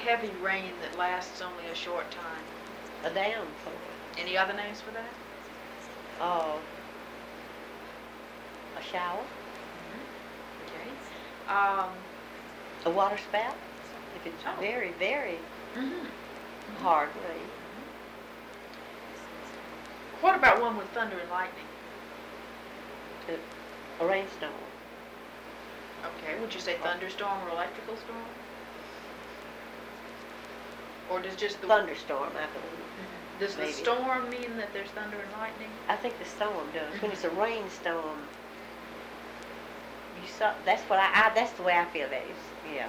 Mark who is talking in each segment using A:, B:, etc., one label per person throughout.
A: heavy rain that lasts only a short time?
B: A downpour.
A: Any other names for that?
B: Oh, a shower.
A: Okay.
B: A water spout. If it's very, very hard rain.
A: What about one with thunder and lightning?
B: A rainstorm.
A: Okay, would you say thunderstorm or electrical storm? Or does just the
B: thunderstorm, I believe.
A: Does the storm mean that there's thunder and lightning?
B: I think the storm does. When it's a rainstorm, that's what that's the way I feel that is. Yeah.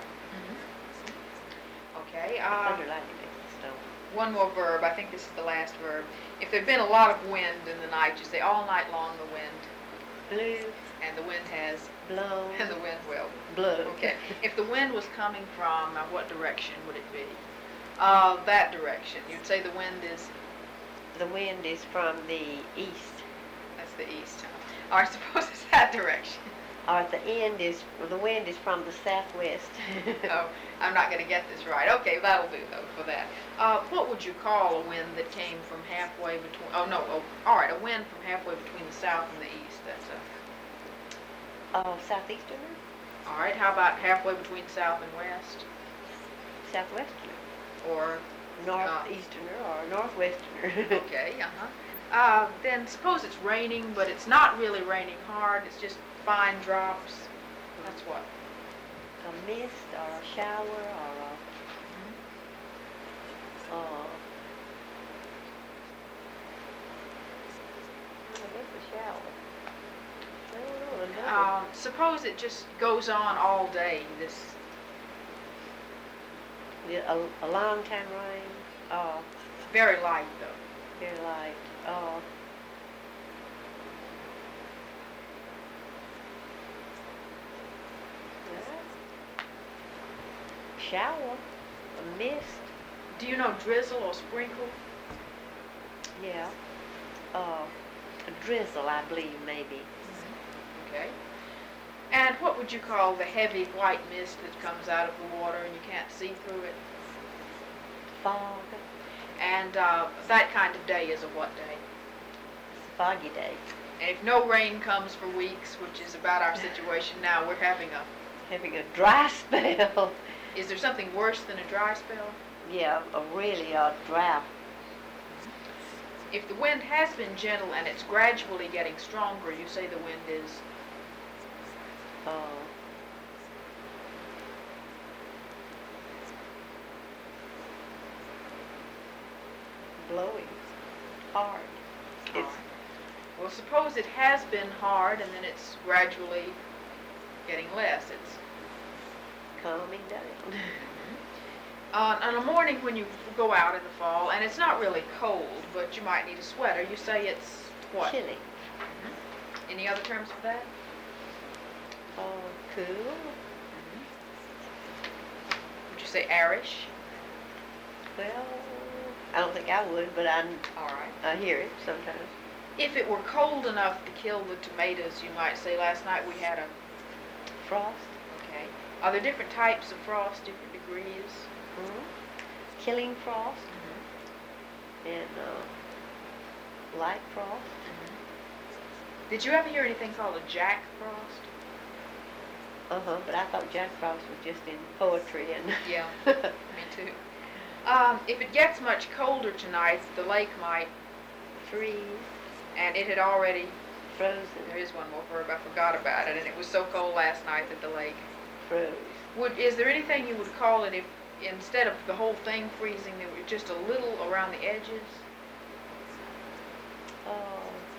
A: Okay.
B: Thunder and lightning makes the storm.
A: One more verb. I think this is the last verb. If there'd been a lot of wind in the night, you say all night long the wind
B: blew.
A: And the wind has
B: blown.
A: And the wind will
B: blow.
A: Okay. If the wind was coming from what direction would it be? That direction. You'd say the wind is.
B: The wind is from the east.
A: That's the east. Or I suppose it's that direction.
B: Or at the end the wind is from the southwest.
A: Oh, I'm not going to get this right. Okay, that'll do though for that. What would you call a wind that came from halfway between? Oh no. Oh, all right. A wind from halfway between the south and the east. That's a.
B: Southeasterner.
A: All right. How about halfway between south and west?
B: Southwesterner.
A: Or
B: northeasterner or northwesterner.
A: Okay. Then suppose it's raining, but it's not really raining hard. It's just fine drops. That's what?
B: A mist or a shower or a. I guess a shower.
A: Suppose it just goes on all day.
B: A long time rain.
A: Very light though.
B: Very light. Shower. A mist.
A: Do you know drizzle or sprinkle?
B: Yeah. A drizzle, I believe, maybe.
A: Okay. And what would you call the heavy white mist that comes out of the water and you can't see through it?
B: Fog.
A: And that kind of day is a what day?
B: It's a foggy day.
A: And if no rain comes for weeks, which is about our situation now, we're having
B: a dry spell.
A: Is there something worse than a dry spell?
B: Yeah, a really drought.
A: If the wind has been gentle and it's gradually getting stronger, you say the wind is?
B: Blowing. Hard.
A: Well, suppose it has been hard and then it's gradually getting less. It's
B: calming down.
A: On a morning when you go out in the fall, and it's not really cold, but you might need a sweater, you say it's what?
B: Chilly.
A: Any other terms for that?
B: Cool.
A: Would you say arish?
B: Well, I don't think I would, but
A: all right.
B: I hear it sometimes.
A: If it were cold enough to kill the tomatoes, you might say last night we had a
B: frost.
A: Okay. Are there different types of frost, different degrees?
B: Killing frost and light frost.
A: Did you ever hear anything called a Jack Frost?
B: But I thought Jack Frost was just in poetry and.
A: Yeah, me too. If it gets much colder tonight, the lake might
B: freeze.
A: And it had already
B: frozen.
A: There is one more verb, I forgot about it, and it was so cold last night that the lake
B: froze.
A: Is there anything you would call it if instead of the whole thing freezing, there were just a little around the edges?